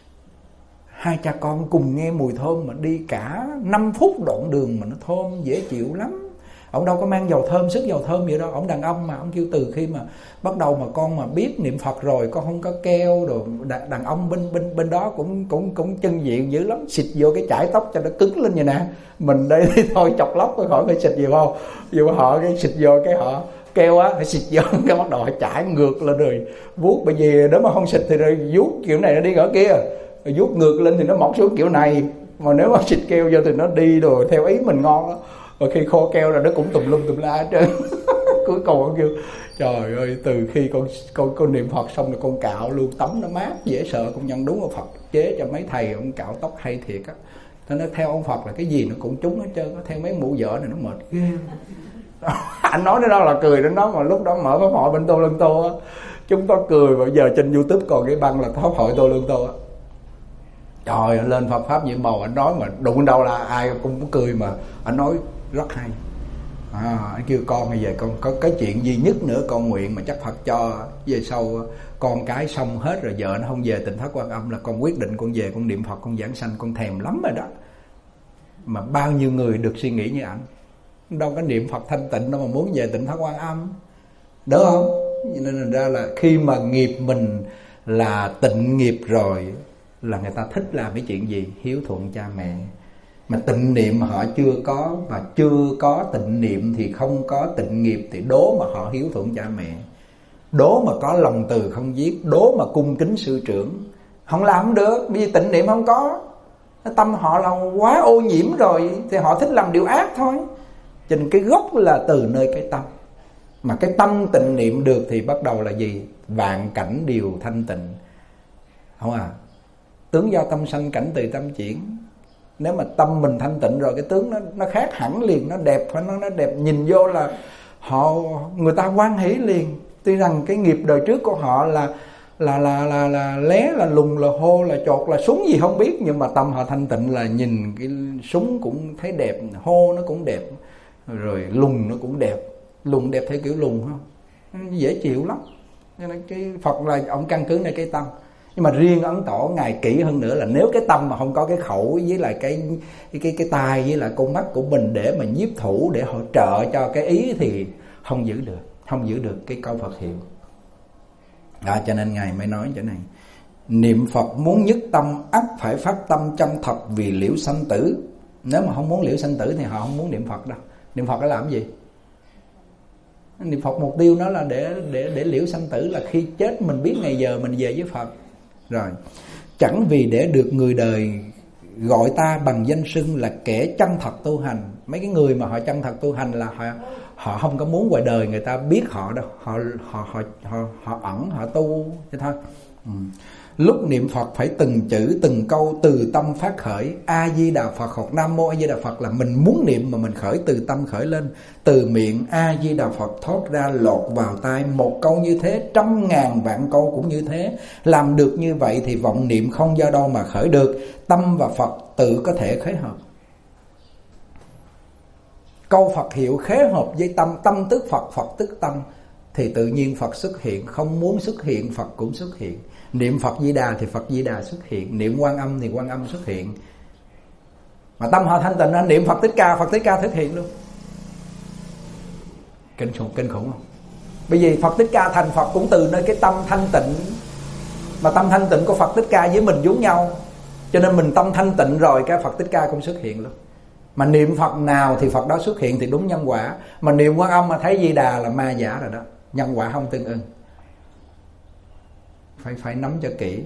Hai cha con cùng nghe mùi thơm mà đi cả 5 phút đoạn đường mà nó thơm dễ chịu lắm. Ông đâu có mang dầu thơm, sức dầu thơm vậy đâu. Ông đàn ông mà, ông kêu từ khi mà bắt đầu mà con mà biết niệm Phật rồi, con không có keo đồ. Đàn ông bên đó cũng chân diện dữ lắm, xịt vô cái chải tóc cho nó cứng lên vậy nè. Mình đây thì thôi chọc lóc khỏi phải xịt gì không, dù họ cái xịt vô cái họ keo á, phải xịt vô cái bắt đầu họ chải ngược lên rồi vuốt. Bởi vì nếu mà không xịt thì rồi vuốt kiểu này nó đi ở kia, rồi vuốt ngược lên thì nó mỏng xuống kiểu này. Mà nếu mà xịt keo vô thì nó đi rồi theo ý mình ngon đó. Và khi khô keo là nó cũng tùm lum tùm la hết trơn. Cuối cùng ông kêu trời ơi, từ khi con niệm Phật xong rồi con cạo luôn, tắm nó mát dễ sợ. Công nhận đúng là Phật chế cho mấy thầy ông cạo tóc hay thiệt á. Thế nó theo ông Phật là cái gì nó cũng trúng hết trơn. Theo mấy mụ vợ này nó mệt ghê. Anh nói đến đó là cười đến đó, mà lúc đó mở pháp hội bên Tô Lân Tô á, chúng có cười. Và giờ trên YouTube còn cái băng là pháp hội Tô Lân Tô á. Trời ơi, lên Phật pháp nhiệm màu, anh nói mà đụng đâu là ai cũng cười. Mà anh nói rất hay. Anh kêu con bây giờ con có cái chuyện duy nhất nữa con nguyện mà chắc Phật cho, về sau con cái xong hết rồi vợ nó không về Tịnh Thất Quan Âm là con quyết định con về con niệm Phật, con giảng sanh, con thèm lắm rồi đó. Mà bao nhiêu người được suy nghĩ như ảnh, đâu có niệm Phật thanh tịnh đâu mà muốn về Tịnh Thất Quan Âm, đúng không? Nên thành ra là khi mà nghiệp mình là tịnh nghiệp rồi là người ta thích làm cái chuyện gì? Hiếu thuận cha mẹ. Mà tịnh niệm họ chưa có, và chưa có tịnh niệm thì không có tịnh nghiệp, thì đố mà họ hiếu thuận cha mẹ, đố mà có lòng từ không giết, đố mà cung kính sư trưởng. Không làm không được, bởi vì tịnh niệm không có. Tâm họ là quá ô nhiễm rồi thì họ thích làm điều ác thôi. Cho nên cái gốc là từ nơi cái tâm. Mà cái tâm tịnh niệm được thì bắt đầu là gì? Vạn cảnh đều thanh tịnh, không à? Tướng do tâm sanh, cảnh từ tâm chuyển. Nếu mà tâm mình thanh tịnh rồi, cái tướng nó khác hẳn liền, nó đẹp, nó đẹp, nhìn vô là người ta hoan hỷ liền. Tuy rằng cái nghiệp đời trước của họ là lé, là lùng, là hô, là chột, là súng gì không biết, nhưng mà tâm họ thanh tịnh là nhìn cái súng cũng thấy đẹp, hô nó cũng đẹp, rồi lùng nó cũng đẹp. Lùng đẹp theo kiểu lùng không, dễ chịu lắm. Nên cái Phật là ông căn cứ nơi cái tâm. Nhưng mà riêng Ấn Tổ ngài kỹ hơn nữa là nếu cái tâm mà không có cái khẩu với lại cái tai với lại con mắt của mình để mà nhiếp thủ, để hỗ trợ cho cái ý thì không giữ được cái câu Phật hiệu. Cho nên ngài mới nói chỗ này: niệm Phật muốn nhất tâm, ắt phải phát tâm chân thật vì liễu sanh tử. Nếu mà không muốn liễu sanh tử thì họ không muốn niệm Phật đâu. Niệm Phật để làm gì? Niệm Phật mục tiêu nó là để liễu sanh tử, là khi chết mình biết ngày giờ mình về với Phật. Rồi, chẳng vì để được người đời gọi ta bằng danh xưng là kẻ chân thật tu hành. Mấy cái người mà họ chân thật tu hành là họ không có muốn ngoài đời người ta biết họ đâu. Họ ẩn, họ tu thế thôi. Lúc niệm Phật phải từng chữ từng câu từ tâm phát khởi. A Di Đà Phật hoặc Nam Mô A Di Đà Phật là mình muốn niệm mà mình khởi từ tâm khởi lên. Từ miệng A Di Đà Phật thoát ra lọt vào tai, một câu như thế, 100.000 vạn câu cũng như thế. Làm được như vậy thì vọng niệm không do đâu mà khởi được. Tâm và Phật tự có thể khế hợp. Câu Phật hiệu khế hợp với tâm, tâm tức Phật, Phật tức tâm, thì tự nhiên Phật xuất hiện. Không muốn xuất hiện Phật cũng xuất hiện. Niệm Phật Di Đà thì Phật Di Đà xuất hiện. Niệm Quan Âm thì Quan Âm xuất hiện. Mà tâm họ thanh tịnh, anh niệm Phật Thích Ca, Phật Thích Ca xuất hiện luôn. Kinh khủng không? Bởi vì Phật Thích Ca thành Phật cũng từ nơi cái tâm thanh tịnh. Mà tâm thanh tịnh của Phật Thích Ca với mình giống nhau, cho nên mình tâm thanh tịnh rồi cái Phật Thích Ca cũng xuất hiện luôn. Mà niệm Phật nào thì Phật đó xuất hiện thì đúng nhân quả. Mà niệm Quan Âm mà thấy Di Đà là ma giả rồi đó, nhân quả không tương ưng. Phải nắm cho kỹ.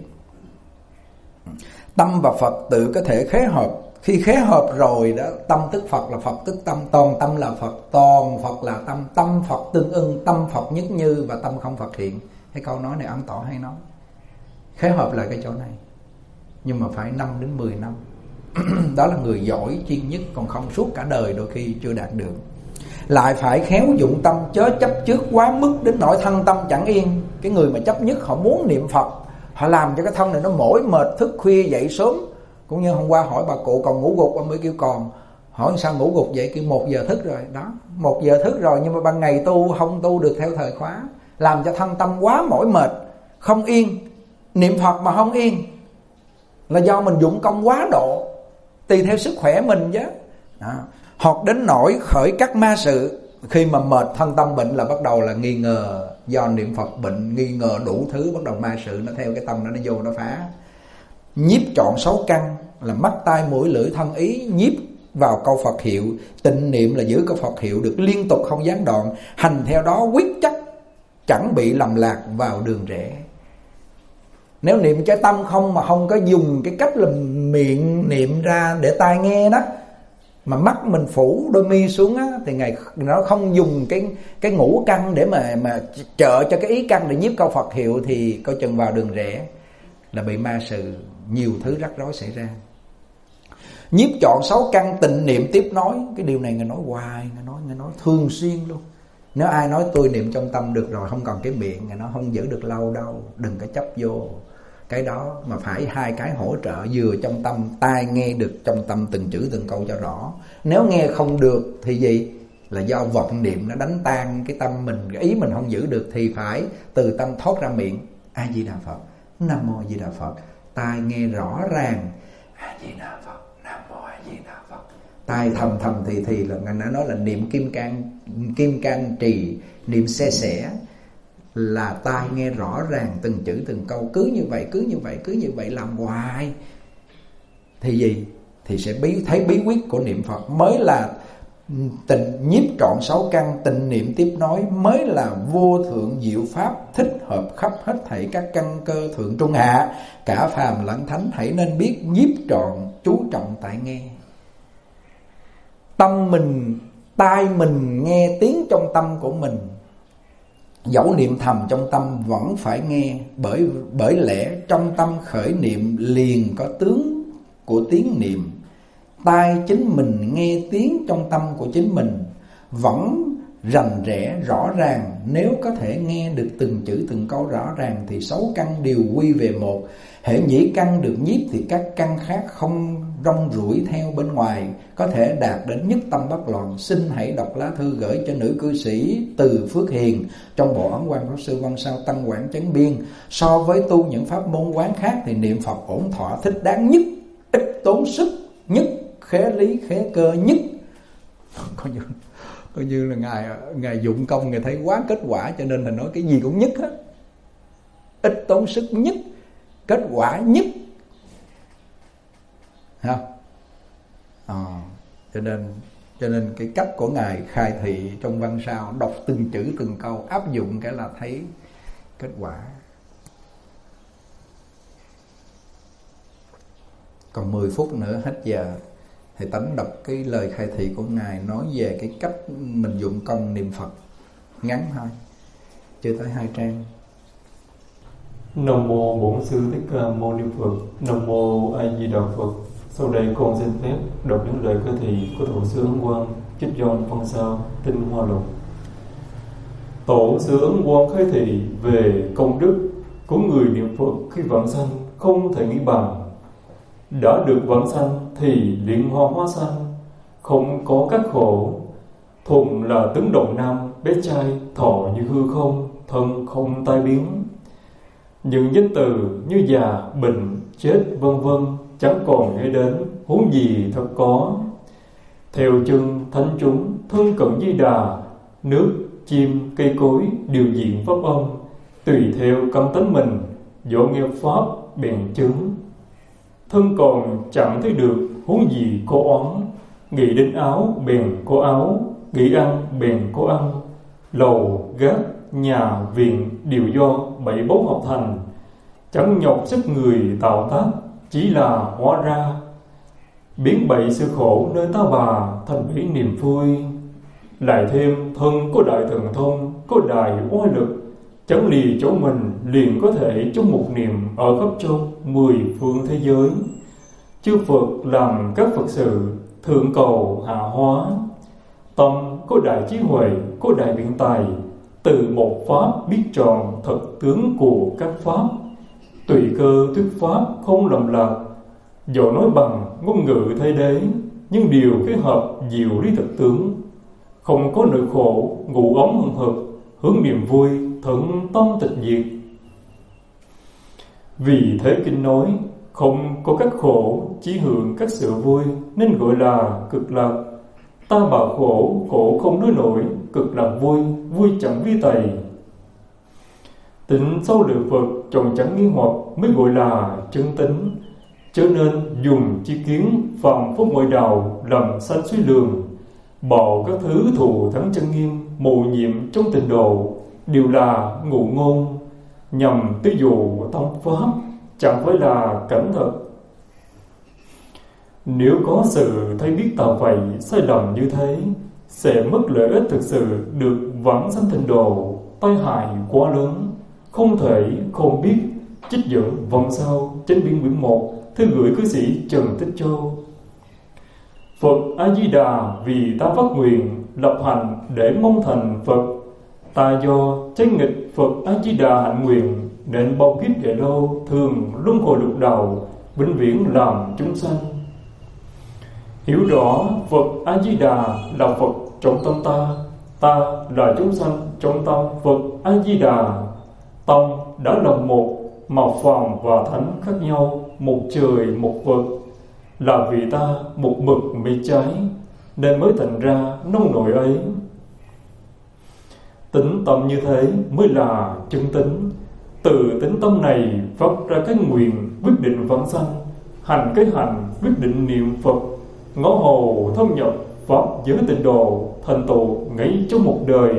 Tâm và Phật tự có thể khế hợp. Khi khế hợp rồi đó, tâm tức Phật là Phật tức tâm. Toàn tâm là Phật, toàn Phật là tâm. Tâm Phật tương ưng, tâm Phật nhất như và tâm không Phật hiện. Cái câu nói này Ấn Tổ hay nói. Khế hợp là cái chỗ này. Nhưng mà phải 5 đến 10 năm. Đó là người giỏi chuyên nhất, còn không suốt cả đời đôi khi chưa đạt được. Lại phải khéo dụng tâm, chớ chấp trước quá mức đến nỗi thân tâm chẳng yên. Cái người mà chấp nhất họ muốn niệm Phật, họ làm cho cái thân này nó mỏi mệt, thức khuya dậy sớm. Cũng như hôm qua hỏi bà cụ còn ngủ gục, ông mới kêu còn. Hỏi sao ngủ gục vậy? Kêu 1 giờ thức rồi. Đó, 1 giờ thức rồi nhưng mà ban ngày tu không tu được theo thời khóa, làm cho thân tâm quá mỏi mệt, không yên. Niệm Phật mà không yên là do mình dụng công quá độ, tùy theo sức khỏe mình chứ. Đó. Hoặc đến nỗi khởi các ma sự. Khi mà mệt thân tâm bệnh là bắt đầu là nghi ngờ do niệm Phật bệnh, nghi ngờ đủ thứ, bắt đầu ma sự nó theo cái tâm nó vô nó phá. Nhiếp trọn 6 căn là mắt tai mũi lưỡi thân ý, nhiếp vào câu Phật hiệu. Tịnh niệm là giữ câu Phật hiệu được liên tục không gián đoạn. Hành theo đó quyết chắc chẳng bị lầm lạc vào đường rẽ. Nếu niệm cái tâm không mà không có dùng cái cách là miệng niệm ra để tai nghe đó, mà mắt mình phủ đôi mi xuống á, thì ngày nó không dùng cái ngũ căn để mà trợ cho cái ý căn để nhiếp câu Phật hiệu, thì coi chừng vào đường rẽ là bị ma sự, nhiều thứ rắc rối xảy ra. Nhiếp trọn 6 căn tịnh niệm tiếp nói. Cái điều này Ngài nói hoài, Ngài nói thường xuyên luôn. Nếu ai nói tôi niệm trong tâm được rồi, không còn cái miệng, Ngài nói không giữ được lâu đâu. Đừng có chấp vô cái đó, mà phải 2 cái hỗ trợ, vừa trong tâm, tai nghe được trong tâm từng chữ từng câu cho rõ. Nếu nghe không được thì gì? Là do vọng niệm nó đánh tan cái tâm mình, cái ý mình không giữ được, thì phải từ tâm thoát ra miệng A Di Đà Phật, Nam Mô A Di Đà Phật. Tai nghe rõ ràng A Di Đà Phật, Nam Mô A Di Đà Phật. Tai thầm thì là Ngài đã nói là niệm kim can trì, niệm xe sẻ, là tai nghe rõ ràng từng chữ từng câu. Cứ như vậy làm hoài thì gì? Thì sẽ thấy bí quyết của niệm Phật, mới là tịnh nhiếp trọn 6 căn, tịnh niệm tiếp nói, mới là vô thượng diệu pháp, thích hợp khắp hết thảy các căn cơ thượng trung hạ, cả phàm lẫn thánh hãy nên biết nhiếp trọn, chú trọng tại nghe. Tâm mình, tai mình nghe tiếng trong tâm của mình Dẫu niệm thầm trong tâm vẫn phải nghe, bởi lẽ trong tâm khởi niệm liền có tướng của tiếng niệm. Tai chính mình nghe tiếng trong tâm của chính mình, vẫn rành rẽ rõ ràng. Nếu có thể nghe được từng chữ từng câu rõ ràng thì 6 căn đều quy về một. Hễ nhĩ căn được nhiếp thì các căn khác không rong ruổi theo bên ngoài, có thể đạt đến nhất tâm bất loạn. Xin hãy đọc lá thư gửi cho nữ cư sĩ Từ Phước Hiền trong bộ Ấn Quan Pháp Sư Văn Sao Tăng Quảng Chấn Biên. So với tu những pháp môn quán khác thì niệm Phật ổn thỏa thích đáng nhất, ít tốn sức nhất, khế lý khế cơ nhất. Coi như là ngài dụng công, ngài thấy quá kết quả cho nên là nói cái gì cũng nhất hết, ít tốn sức nhất, kết quả nhất, ha. Cho nên cái cách của ngài khai thị trong văn sao, đọc từng chữ từng câu, áp dụng cái là thấy kết quả. Còn 10 phút nữa hết giờ, thầy Tánh đọc cái lời khai thị của ngài nói về cái cách mình dụng công niệm Phật, ngắn thôi, chưa tới 2 trang. Nam mô Bổn Sư Thích Ca Mâu Ni Phật. Nam mô A Di Đà Phật. Sau đây con xin phép đọc những lời khai thị của Tổ sư Ấn Quang trích dòng Văn Sao Tinh Hoa Lục. Tổ sư Ấn Quang khai thị về công đức của người niệm Phật khi vãng sanh không thể nghĩ bằng. Đã được vãng sanh thì liền hoa hóa sanh, không có các khổ. Thuần là tướng động nam, bé trai, thọ như hư không, thân không tai biến. Những danh từ như già, bệnh, chết vân vân chẳng còn nghe đến, huống gì thật có. Theo chân thánh chúng thân cận Di Đà, nước, chim, cây cối đều diện pháp âm, tùy theo căn tánh mình, dỗ nghe pháp bèn chứng. Thân còn chẳng thấy được, huống gì có oán. Nghĩ đến áo bèn có áo, nghĩ ăn bèn có ăn. Lầu, gác, nhà, viện đều do 7 báu hợp thành. Chẳng nhọc sức người tạo tác, chỉ là hóa ra. Biến bậy sự khổ nơi ta bà, thành bỉ niềm vui. Lại thêm thân có đại thần thông, có đại oai lực, chẳng lì chỗ mình liền có thể trong một niệm ở khắp trong 10 phương thế giới. Chư Phật làm các Phật sự, thượng cầu hạ hóa. Tâm có đại trí huệ, có đại biện tài, từ một pháp biết tròn thật tướng của các pháp. Tùy cơ thuyết pháp không lầm lạc, dẫu nói bằng ngôn ngữ thay đế, nhưng điều cái hợp diệu lý thực tướng. Không có nỗi khổ, ngủ ống hừng hực, hướng niềm vui, thuận tâm tịch diệt. Vì thế kinh nói, không có các khổ, chỉ hưởng các sự vui, nên gọi là cực lạc. Ta bảo khổ, khổ không nói nổi, cực lạc vui, vui chẳng vi tày. Tính sâu lự Phật, tròn chẳng nghi hoặc mới gọi là chân tính. Cho nên dùng chi kiến phàm phúc ngoại đạo làm sanh suy lường, bỏ các thứ thù thắng chân nghiêm, mù nhiệm trong tịnh độ, đều là ngụ ngôn, nhằm tư dụ tâm pháp, chẳng phải là cảnh thật. Nếu có sự thấy biết tạo vậy sai lầm như thế, sẽ mất lợi ích thực sự được vãng sanh tịnh độ, tai hại quá lớn, không thể không biết. Trích dẫn Văn Sao Chánh Biên quyển 1, thư gửi cư sĩ Trần Tích Châu. Phật A Di Đà vì ta phát nguyện lập hành để mong thành Phật. Ta do trái nghịch Phật A Di Đà hạnh nguyện, nên bao kiếp dài lâu thường luân hồi lục đạo, vĩnh viễn làm chúng sanh. Hiểu rõ Phật A Di Đà là Phật trong tâm ta, ta là chúng sanh trong tâm Phật A Di Đà. Tâm đã là một, mà phàm và thánh khác nhau, một trời một Phật. Là vì ta một bậc mê trái, nên mới thành ra nông nổi ấy. Tính tâm như thế mới là chân tính. Từ tính tâm này phát ra cái nguyện quyết định vãng sanh, hành cái hành quyết định niệm Phật, ngõ hồ thâm nhập pháp giới tịnh độ, thành tựu ngay trong một đời.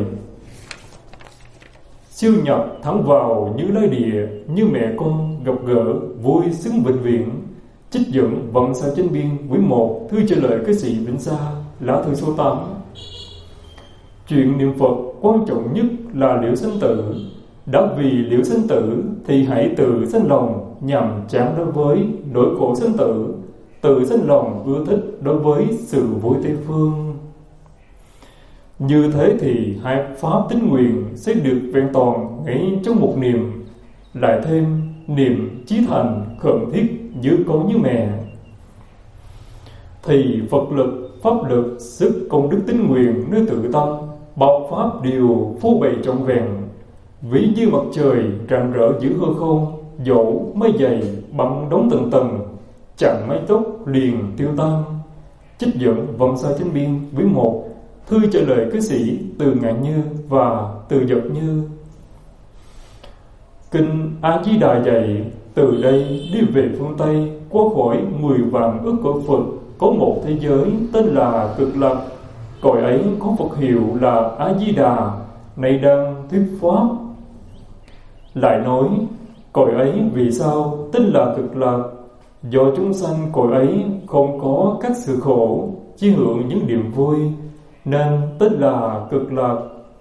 Siêu nhập thẳng vào như lai địa, như mẹ con gặp gỡ vui xứng vĩnh viễn. Trích dẫn Văn Sao Chánh Biên quyển 1, thư trả lời cư sĩ Vĩnh Sa, lá thư số 8. Chuyện niệm Phật quan trọng nhất là liễu sanh tử. Đã vì liễu sanh tử thì hãy tự sanh lòng nhằm chán đối với nỗi khổ sanh tử, tự sanh lòng ưa thích đối với sự vui Tây phương. Như thế thì hai pháp tín nguyện sẽ được vẹn toàn ngay trong một niệm, lại thêm niệm chí thành khẩn thiết như con như mẹ. Thì Phật lực, pháp lực, sức công đức tín nguyện nơi tự tâm, bao pháp đều phô bày trọn vẹn, ví như mặt trời rạng rỡ giữa hư không, dẫu mây dày băng đóng tầng tầng, chẳng mái tóc liền tiêu tan. Trích dẫn vòng sai chánh biên quý 1, thư trả lời cư sĩ Từ Ngạn Như và Từ Dật Như. Kinh A Di Đà dạy, từ đây đi về phương Tây, qua khỏi 10 vạn ức cõi Phật, có một thế giới tên là Cực Lạc. Cõi ấy có Phật hiệu là A Di Đà, nay đang thuyết pháp. Lại nói, cõi ấy vì sao tên là Cực Lạc? Do chúng sanh cõi ấy không có các sự khổ, chỉ hưởng những niềm vui, nên tên là Cực Lạc.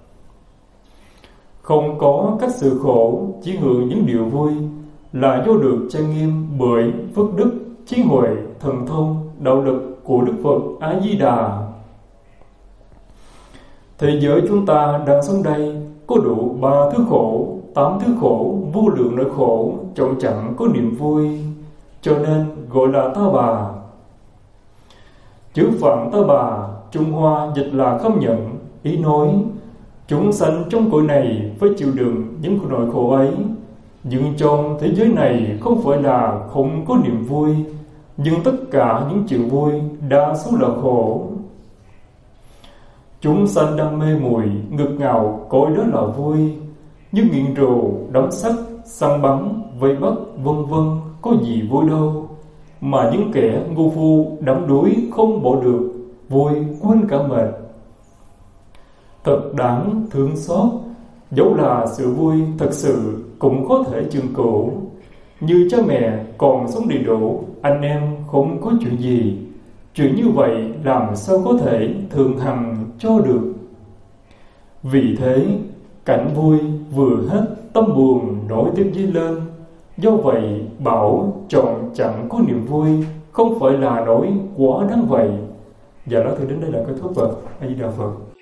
Không có các sự khổ, chỉ hưởng những điều vui, là do được trang nghiêm bởi phước đức, trí huệ, thần thông, đạo lực của Đức Phật A Di Đà. Thế giới chúng ta đang sống đây có đủ 3 thứ khổ, 8 thứ khổ, vô lượng nỗi khổ, trọn chẳng có niềm vui, cho nên gọi là ta bà. Chữ Phạn ta bà, Trung Hoa dịch là khâm nhận, ý nói chúng sanh trong cõi này phải chịu đựng những nỗi khổ ấy. Nhưng trong thế giới này không phải là không có niềm vui, nhưng tất cả những chuyện vui đa số là khổ. Chúng sanh đam mê mùi, ngược ngạo, cõi đó là vui, như nghiện rượu, đắm sắc, săn bắn, vây bắt, vân vân, có gì vui đâu. Mà những kẻ ngu phu đắm đuối không bỏ được, vui quên cả mệt. Thật đáng thương xót, dẫu là sự vui thật sự cũng có thể trường cửu. Như cha mẹ còn sống đầy đủ, anh em không có chuyện gì. Chuyện như vậy làm sao có thể thường hằng cho được. Vì thế, cảnh vui vừa hết, tâm buồn nổi tiếp dấy lên. Do vậy, bảo chọn chẳng có niềm vui, không phải là nỗi quá đáng vậy. Và đó thì đến đây là kết thúc rồi. A Di Đà Phật.